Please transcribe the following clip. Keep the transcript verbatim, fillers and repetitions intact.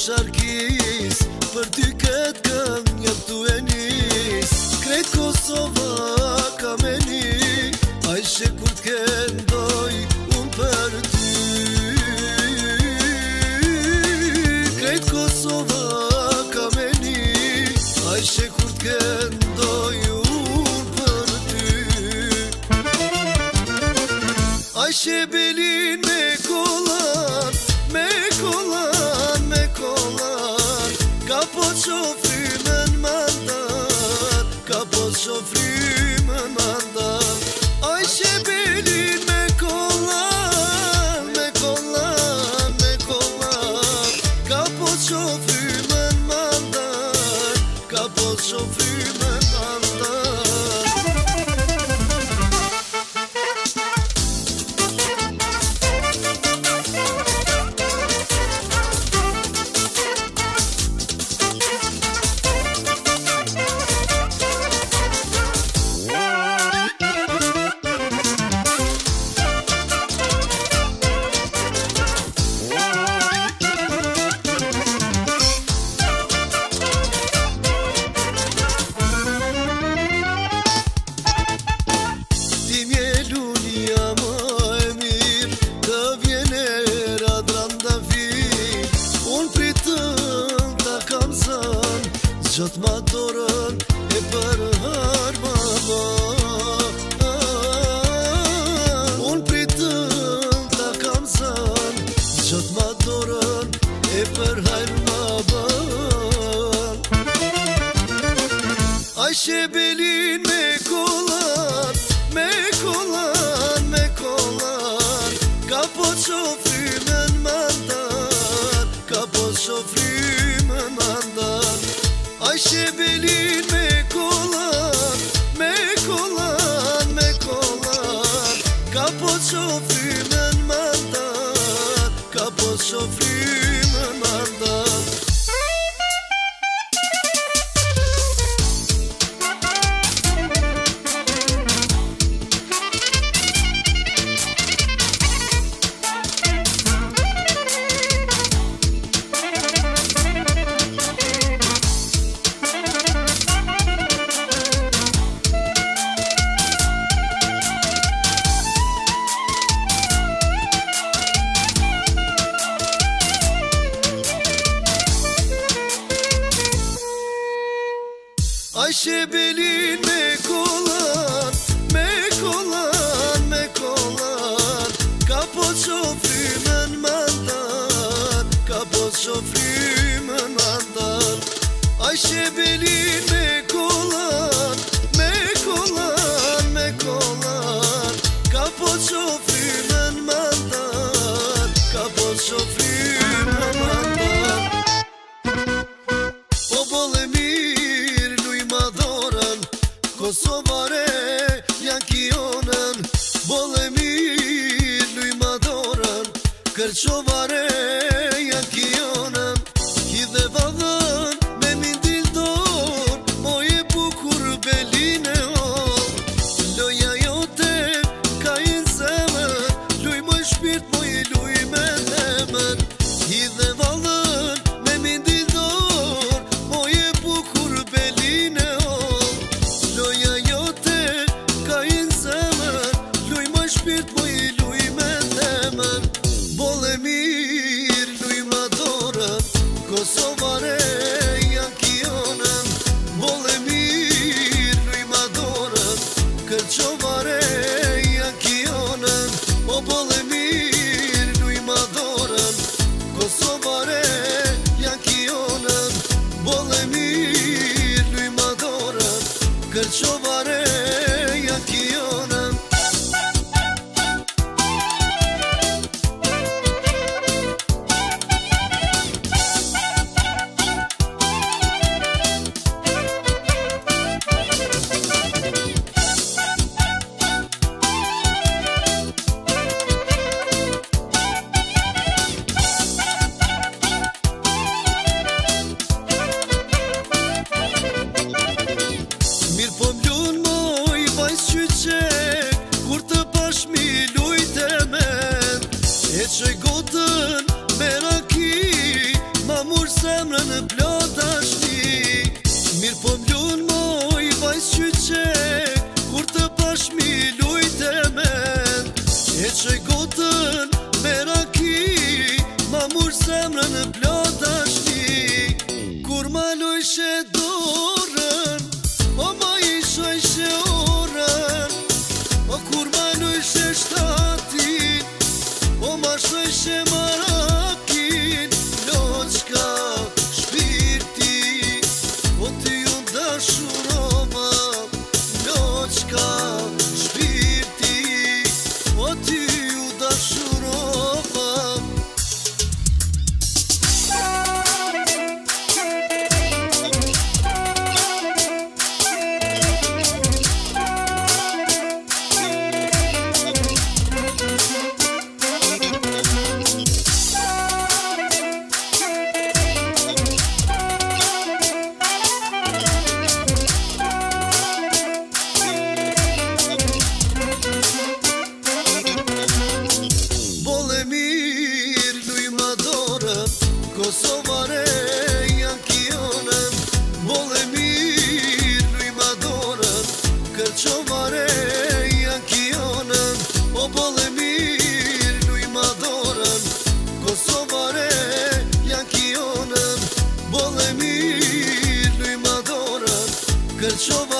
sharkis, për ty këtë këngë jam tu e nis. Krejt Kosova ka me ni, ajshe kur t'kendoj unë për ty. Krejt Kosova ka me ni, ajshe kur t'kendoj unë për ty. Ajshe belin me kolan, me kolan, me kolan, ka po qofrimën mandar, ka po qofrimën mandar. Ajshe belin me kolan, me kolan, me kolan, ka po qofrimën mandar, ka po qofrimën mandar. Gjatë ma dorën e për har mama, unë pritëm ta kam zan. Gjatë ma dorën e për har mama. Ajshe belin me kolan, me kolan, me kolan, ka po qofrimën mandar, ka po qofrimën mandar. Ajshe belin me kolan, me kolan, me kolan, ka po qofrimën mandar, ka po qofrimën mandar. Ajshe belin me kolan, me kolan, me kolan, ka po qofrimën mandar, ka po qofrimën mandar. Ajshe belin me kolan, me kolan, me kolan, ka po qofrimën mandar, ka po qofrimën mandar. O bolle mirë luj madorën, Kosovare janë kionën. Bolle mirë luj madorën, Kërqovare janë kionën. Hidhe vadhën me mindil dorë, moje bukur beline orë. Loja jote ka jenë zemër, luj moj shpirt moj luj me zemër. Hidhe vadhën me mindil dorë, moje bukur beline orë. Loja jote ka jenë zemër, luj moj shpirt moj luj me zemër. Bolle mirë luj madorën, Kosovare janë kionën. Bolle mirë luj madorën, Kërqovare janë kionën. O bolle mirë luj madorën, Kosovare janë kionën. Bolle mirë luj madorën, Kërqovare janë kionën. Mirë po mlun moj vajs qyqek, kur të pash mi lujt e men. E qoj gotën me raki, ma mur se zemrën në plot dashni. Mirë po m'lun moj vajz qyqek, kur të pash mi lujt e men. E qoj gotën me raki, ma mur zemrën në plot dashni. Kur ma lojshe dorën, o ma isha ishe orën. O kur ma lojshe shtatin, o ma shojshe marakin. Loqka shpirti, o ty ju dashurova. Loqka shpirti, o ty ju dashurova. Kosovare janë kionën, bole mirë luj ma dorën. Kërqovare janë kionën, o bole mirë luj ma dorën. Kosovare janë kionën, bole mirë luj ma dorën. Kërqovare